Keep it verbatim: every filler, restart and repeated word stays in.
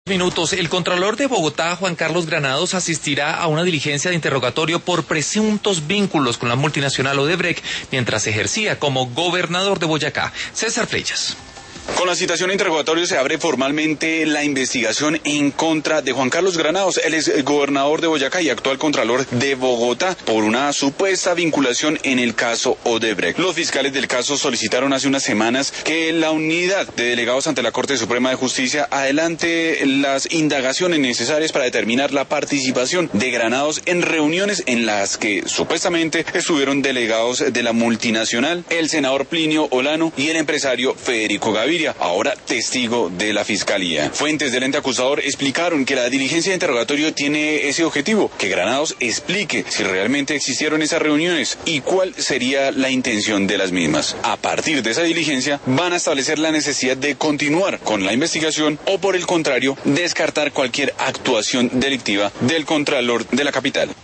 Minutos. El Contralor de Bogotá, Juan Carlos Granados, asistirá a una diligencia de interrogatorio por presuntos vínculos con la multinacional Odebrecht mientras ejercía como gobernador de Boyacá. César Freyas. Con la citación a interrogatorio se abre formalmente la investigación en contra de Juan Carlos Granados, él es gobernador de Boyacá y actual contralor de Bogotá, por una supuesta vinculación en el caso Odebrecht. Los fiscales del caso solicitaron hace unas semanas que la unidad de delegados ante la Corte Suprema de Justicia adelante las indagaciones necesarias para determinar la participación de Granados en reuniones en las que supuestamente estuvieron delegados de la multinacional, el senador Plinio Olano y el empresario Federico Gaviria, ahora testigo de la Fiscalía. Fuentes del ente acusador explicaron que la diligencia de interrogatorio tiene ese objetivo, que Granados explique si realmente existieron esas reuniones y cuál sería la intención de las mismas. A partir de esa diligencia van a establecer la necesidad de continuar con la investigación o, por el contrario, descartar cualquier actuación delictiva del Contralor de la capital.